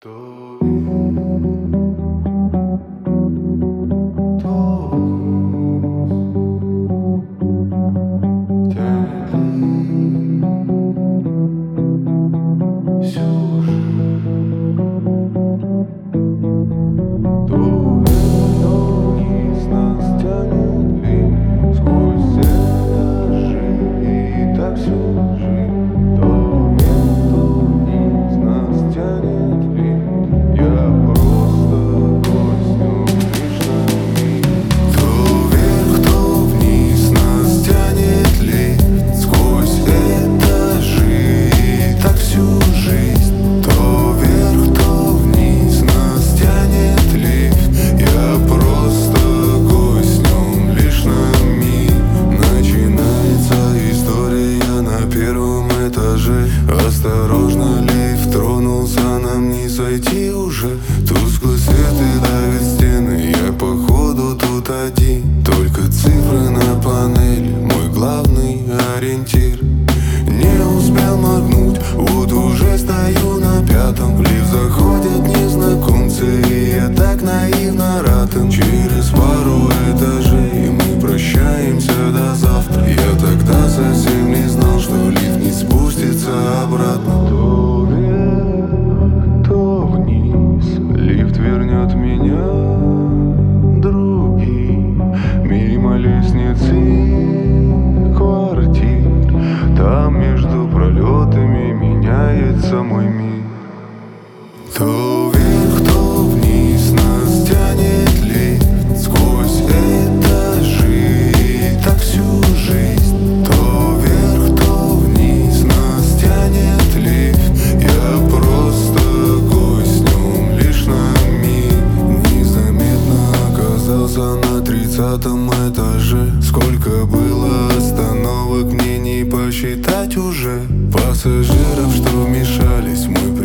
То вниз нас тянет ли сквозь этажи и так всю жизнь. То вниз нас тянет ли, я просто гость, но лишь на миг. То вверх, то вниз нас тянет ли сквозь этажи и так всю жизнь. То вверх, то вниз нас тянет ли, я просто гость, днем лишь на миг. Начинается история на первом этаже. Осторожно, лифт тронулся, нам не сойти уже. Тусклый свет и давит стены, я походу тут один. Только цифры на панели, мой главный ориентир. Не успел моргнуть, вот уже стою на пятом. В лифт заходят незнакомцы, и я так наивно рад им. Через пару этажей мы прощаемся до завтра. Я тогда совсем не знал, что лифт не спустится обратно. То вверх, то вниз, лифт вернет меня другим. Мимо лестницы квартир, там между пролетами меняется мой мир. То вверх, то вниз нас тянет лифт сквозь этажи и так всю жизнь. То вверх, то вниз нас тянет лифт, я просто гость, днем лишь на миг. Незаметно оказался на 30-м этаже. Сколько было остановок, мне не посчитать уже. Пассажиров, что вмешались в мой